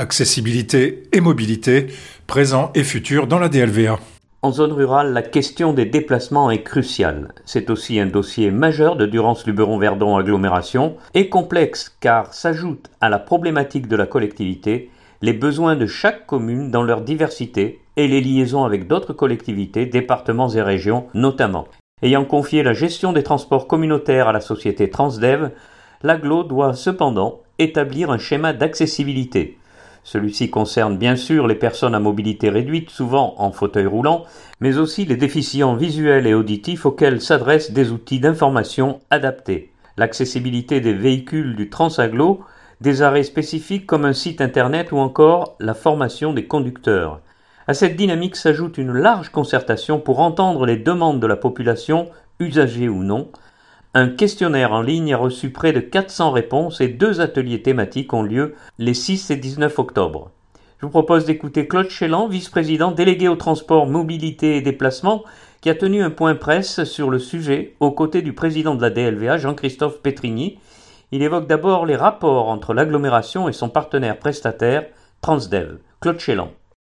Accessibilité et mobilité, présent et futur dans la DLVA. En zone rurale, la question des déplacements est cruciale. C'est aussi un dossier majeur de Durance-Luberon-Verdon Agglomération et complexe car s'ajoute à la problématique de la collectivité les besoins de chaque commune dans leur diversité et les liaisons avec d'autres collectivités, départements et régions notamment. Ayant confié la gestion des transports communautaires à la société Transdev, l'agglo doit cependant établir un schéma d'accessibilité. Celui-ci concerne bien sûr les personnes à mobilité réduite, souvent en fauteuil roulant, mais aussi les déficients visuels et auditifs auxquels s'adressent des outils d'information adaptés. L'accessibilité des véhicules du Transagglo, des arrêts spécifiques comme un site internet ou encore la formation des conducteurs. À cette dynamique s'ajoute une large concertation pour entendre les demandes de la population, usagers ou non. Un questionnaire en ligne a reçu près de 400 réponses et 2 ateliers thématiques ont lieu les 6 et 19 octobre. Je vous propose d'écouter Claude Chélan, vice-président délégué au transport, mobilité et déplacement, qui a tenu un point presse sur le sujet aux côtés du président de la DLVA, Jean-Christophe Pétrigny. Il évoque d'abord les rapports entre l'agglomération et son partenaire prestataire, Transdev. Claude Chélan.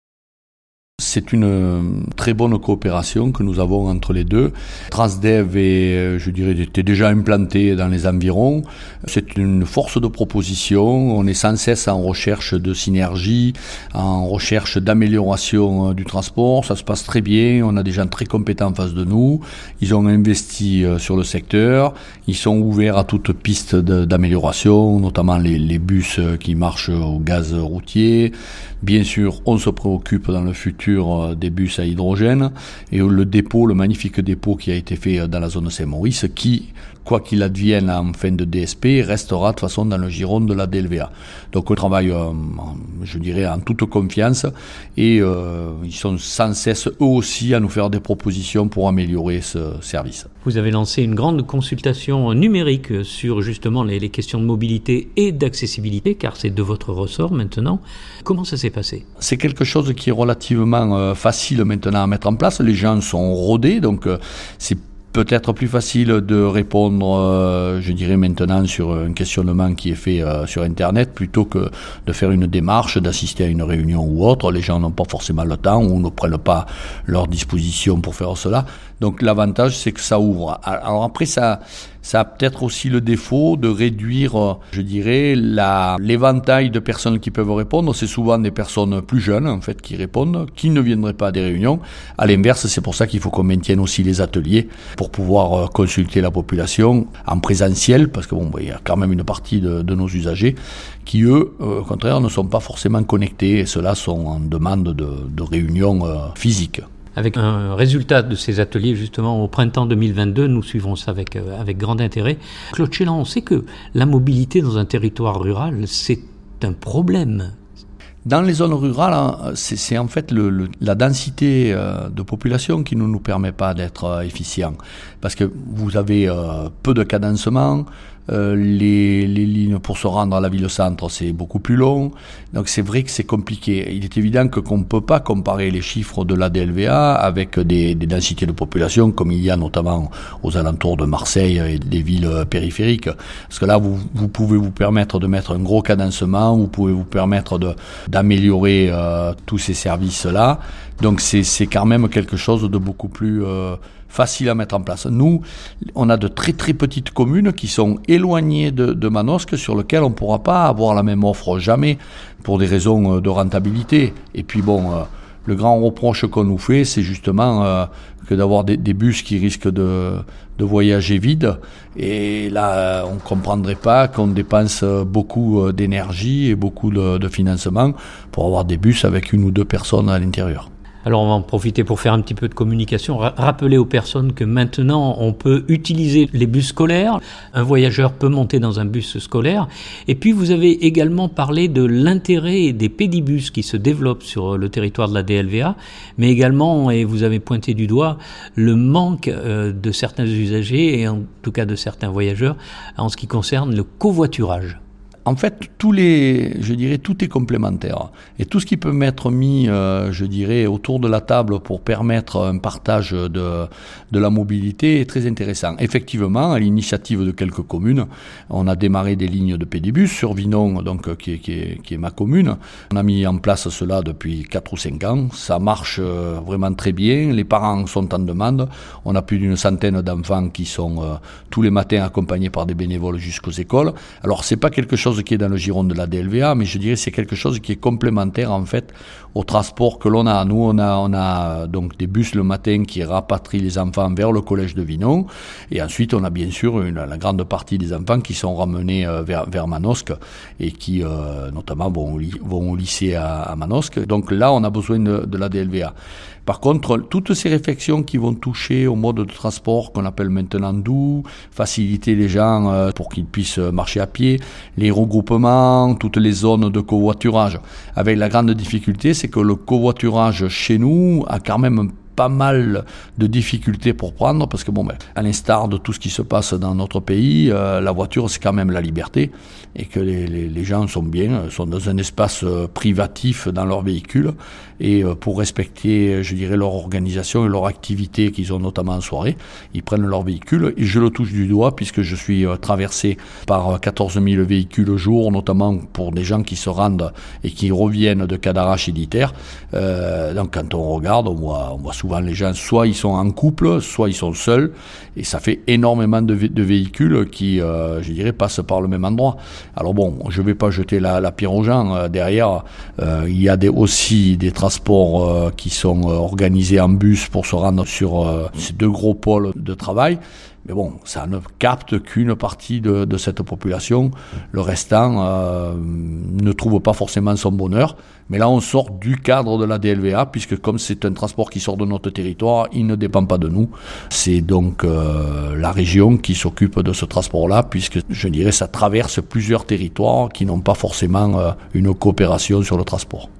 C'est une très bonne coopération que nous avons entre les deux. Transdev était déjà implanté dans les environs. C'est une force de proposition. On est sans cesse en recherche de synergie, en recherche d'amélioration du transport. Ça se passe très bien. On a des gens très compétents en face de nous. Ils ont investi sur le secteur. Ils sont ouverts à toute piste d'amélioration, notamment les bus qui marchent au gaz routier. Bien sûr, on se préoccupe dans le futur des bus à hydrogène et le magnifique dépôt qui a été fait dans la zone Saint-Maurice qui, quoi qu'il advienne en fin de DSP, restera de toute façon dans le giron de la DLVA. Donc on travaille, en toute confiance et ils sont sans cesse eux aussi à nous faire des propositions pour améliorer ce service. Vous avez lancé une grande consultation numérique sur justement les questions de mobilité et d'accessibilité, car c'est de votre ressort maintenant. Comment ça s'est passé ? C'est quelque chose qui est relativement facile maintenant à mettre en place. Les gens sont rodés, donc c'est peut-être plus facile de répondre, maintenant sur un questionnement qui est fait sur Internet plutôt que de faire une démarche, d'assister à une réunion ou autre. Les gens n'ont pas forcément le temps ou ne prennent pas leur disposition pour faire cela. Donc l'avantage, c'est que ça ouvre. Alors après, ça a peut-être aussi le défaut de réduire, l'éventail de personnes qui peuvent répondre. C'est souvent des personnes plus jeunes, en fait, qui répondent, qui ne viendraient pas à des réunions. À l'inverse, c'est pour ça qu'il faut qu'on maintienne aussi les ateliers pour pouvoir consulter la population en présentiel, parce que il y a quand même une partie de nos usagers qui, eux, au contraire, ne sont pas forcément connectés et ceux-là sont en demande de réunions physiques. Avec un résultat de ces ateliers justement au printemps 2022, nous suivrons ça avec grand intérêt. Claude Chélan, on sait que la mobilité dans un territoire rural, c'est un problème. Dans les zones rurales, c'est en fait la densité de population qui ne nous permet pas d'être efficient. Parce que vous avez peu de cadencement, les lignes pour se rendre à la ville-centre, c'est beaucoup plus long. Donc c'est vrai que c'est compliqué. Il est évident qu'on ne peut pas comparer les chiffres de la DLVA avec des densités de population comme il y a notamment aux alentours de Marseille et des villes périphériques. Parce que là, vous pouvez vous permettre de mettre un gros cadencement, vous pouvez vous permettre d'améliorer tous ces services-là. Donc c'est quand même quelque chose de beaucoup plus facile à mettre en place. Nous, on a de très très petites communes qui sont éloignées de Manosque, sur lesquelles on ne pourra pas avoir la même offre jamais pour des raisons de rentabilité. Et puis le grand reproche qu'on nous fait, c'est justement que d'avoir des bus qui risquent de voyager vides. Et là, on ne comprendrait pas qu'on dépense beaucoup d'énergie et beaucoup de financement pour avoir des bus avec 1 ou 2 personnes à l'intérieur. Alors on va en profiter pour faire un petit peu de communication, rappeler aux personnes que maintenant on peut utiliser les bus scolaires, un voyageur peut monter dans un bus scolaire, et puis vous avez également parlé de l'intérêt des pédibus qui se développent sur le territoire de la DLVA, mais également, et vous avez pointé du doigt, le manque de certains usagers, et en tout cas de certains voyageurs, en ce qui concerne le covoiturage. En fait, tout est complémentaire. Et tout ce qui peut m'être mis, autour de la table pour permettre un partage de la mobilité est très intéressant. Effectivement, à l'initiative de quelques communes, on a démarré des lignes de pédibus sur Vinons, donc qui est ma commune. On a mis en place cela depuis 4 ou 5 ans. Ça marche vraiment très bien. Les parents sont en demande. On a plus d'une centaine d'enfants qui sont tous les matins accompagnés par des bénévoles jusqu'aux écoles. Alors, c'est pas quelque chose qui est dans le giron de la DLVA, mais je dirais que c'est quelque chose qui est complémentaire en fait au transport que l'on a. Nous, on a donc des bus le matin qui rapatrient les enfants vers le collège de Vinons, et ensuite on a bien sûr la grande partie des enfants qui sont ramenés vers Manosque et qui notamment vont au lycée à Manosque. Donc là, on a besoin de la DLVA. Par contre, toutes ces réflexions qui vont toucher au mode de transport qu'on appelle maintenant doux, faciliter les gens pour qu'ils puissent marcher à pied, les regroupements, toutes les zones de covoiturage. Avec la grande difficulté, c'est que le covoiturage chez nous a quand même pas mal de difficultés pour prendre, parce que à l'instar de tout ce qui se passe dans notre pays, la voiture c'est quand même la liberté, et que les gens sont dans un espace privatif dans leur véhicule, et pour respecter, je dirais, leur organisation et leur activité qu'ils ont notamment en soirée, ils prennent leur véhicule, et je le touche du doigt puisque je suis traversé par 14 000 véhicules au jour, notamment pour des gens qui se rendent et qui reviennent de Cadarache et d'Iter. Donc quand on regarde, on voit souvent les gens, soit ils sont en couple, soit ils sont seuls, et ça fait énormément de véhicules qui, je dirais, passent par le même endroit. Alors je vais pas jeter la pierre aux gens. Derrière, il y a aussi des transports qui sont organisés en bus pour se rendre sur ces 2 gros pôles de travail. Mais ça ne capte qu'une partie de cette population. Le restant ne trouve pas forcément son bonheur. Mais là, on sort du cadre de la DLVA, puisque comme c'est un transport qui sort de notre territoire, il ne dépend pas de nous. C'est donc la région qui s'occupe de ce transport-là, puisque, je dirais, ça traverse plusieurs territoires qui n'ont pas forcément une coopération sur le transport.